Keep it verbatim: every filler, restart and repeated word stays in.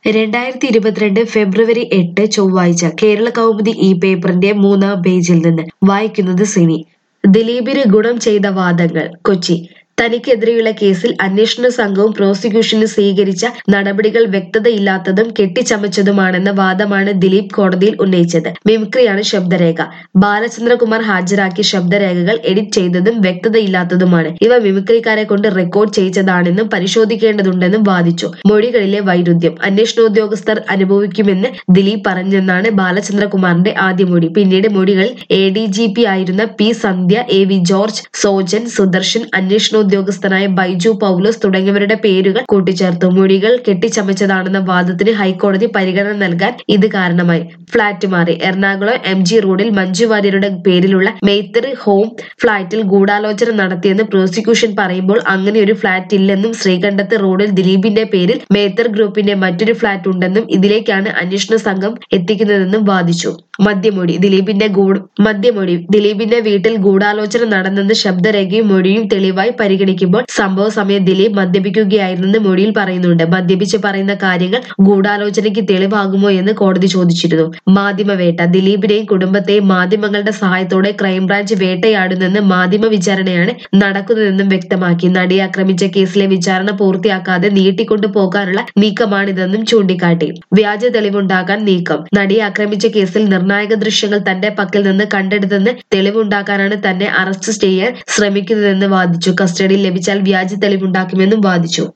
രണ്ടായിരത്തി ഇരുപത്തിരണ്ട് ഫെബ്രുവരി എട്ട് ചൊവ്വാഴ്ച കേരള കൗമുദി ഈ പേപ്പറിന്റെ മൂന്നാം പേജിൽ നിന്ന് വായിക്കുന്നത് സിനി. ദിലീപിന് ഗുണം ചെയ്ത വാദങ്ങൾ. കൊച്ചി: തനിക്കെതിരെയുള്ള കേസിൽ അന്വേഷണ സംഘവും പ്രോസിക്യൂഷനും സ്വീകരിച്ച നടപടികൾ വ്യക്തതയില്ലാത്തതും കെട്ടിച്ചമച്ചതുമാണെന്ന വാദമാണ് ദിലീപ് കോടതിയിൽ ഉന്നയിച്ചത്. മിമിക്രിയാണ് ശബ്ദരേഖ. ബാലചന്ദ്രകുമാർ ഹാജരാക്കിയ ശബ്ദരേഖകൾ എഡിറ്റ് ചെയ്തതും വ്യക്തതയില്ലാത്തതുമാണ്. ഇവ മിമിക്രിക്കാരെ കൊണ്ട് റെക്കോർഡ് ചെയ്യിച്ചതാണെന്നും പരിശോധിക്കേണ്ടതുണ്ടെന്നും വാദിച്ചു. മൊഴികളിലെ വൈരുദ്ധ്യം അന്വേഷണോദ്യോഗസ്ഥർ അനുഭവിക്കുമെന്ന് ദിലീപ് പറഞ്ഞെന്നാണ് ബാലചന്ദ്രകുമാറിന്റെ ആദ്യ മൊഴി. പിന്നീട് മൊഴികളിൽ എ ഡി ജി പി ആയിരുന്ന P Sandhya, A V George, Sojan Sudarshan, അന്വേഷണ ഉദ്യോഗസ്ഥനായ ബൈജു പൗലോസ് തുടങ്ങിയവരുടെ പേരുകൾ കൂട്ടിച്ചേർത്തു. മൊഴികൾ കെട്ടിച്ചമച്ചതാണെന്ന വാദത്തിന് ഹൈക്കോടതി പരിഗണന നൽകാൻ ഇത് കാരണമായി. ഫ്ളാറ്റ് മാറി. എറണാകുളം എം ജി റോഡിൽ മഞ്ജു വാര്യരുടെ പേരിലുള്ള മേത്തർ ഹോം ഫ്ളാറ്റിൽ ഗൂഢാലോചന നടത്തിയെന്ന് പ്രോസിക്യൂഷൻ പറയുമ്പോൾ അങ്ങനെയൊരു ഫ്ളാറ്റ് ഇല്ലെന്നും ശ്രീകണ്ഠത്ത് റോഡിൽ ദിലീപിന്റെ പേരിൽ മേത്തർ ഗ്രൂപ്പിന്റെ മറ്റൊരു ഫ്ളാറ്റ് ഉണ്ടെന്നും ഇതിലേക്കാണ് അന്വേഷണ സംഘം എത്തിക്കുന്നതെന്നും വാദിച്ചു. മദ്യമൊഴി. ദിലീപിന്റെ ഗൂഢ മദ്യമൊഴി ദിലീപിന്റെ വീട്ടിൽ ഗൂഢാലോചന നടന്നെന്ന് ശബ്ദരേഖയും മൊഴിയും തെളിവായി പരിഗണിക്കുമ്പോൾ സംഭവ സമയം ദിലീപ് മദ്യപിക്കുകയായിരുന്നെന്ന് മൊഴിയിൽ പറയുന്നുണ്ട്. മദ്യപിച്ച് പറയുന്ന കാര്യങ്ങൾ ഗൂഢാലോചനയ്ക്ക് തെളിവാകുമോ എന്ന് കോടതി ചോദിച്ചിരുന്നു. മാധ്യമവേട്ട. ദിലീപിനെയും കുടുംബത്തെയും മാധ്യമങ്ങളുടെ സഹായത്തോടെ ക്രൈംബ്രാഞ്ച് വേട്ടയാടുന്നെന്ന് മാധ്യമ വിചാരണയാണ് നടക്കുന്നതെന്നും വ്യക്തമാക്കി. നടിയെ ആക്രമിച്ച കേസിലെ വിചാരണ പൂർത്തിയാക്കാതെ നീട്ടിക്കൊണ്ടു പോകാനുള്ള നീക്കമാണിതെന്നും ചൂണ്ടിക്കാട്ടി. വ്യാജ തെളിവുണ്ടാക്കാൻ നീക്കം. നടിയെ ആക്രമിച്ച കേസിൽ നിർണായക ദൃശ്യങ്ങൾ തന്റെ പക്കൽ നിന്ന് കണ്ടെടുത്തെന്ന് തെളിവുണ്ടാക്കാനാണ് തന്നെ അറസ്റ്റ് ചെയ്യാൻ ശ്രമിക്കുന്നതെന്ന് വാദിച്ചു. കസ്റ്റഡിയിൽ ലഭിച്ചാൽ വ്യാജ തെളിവുണ്ടാക്കുമെന്നും വാദിച്ചു.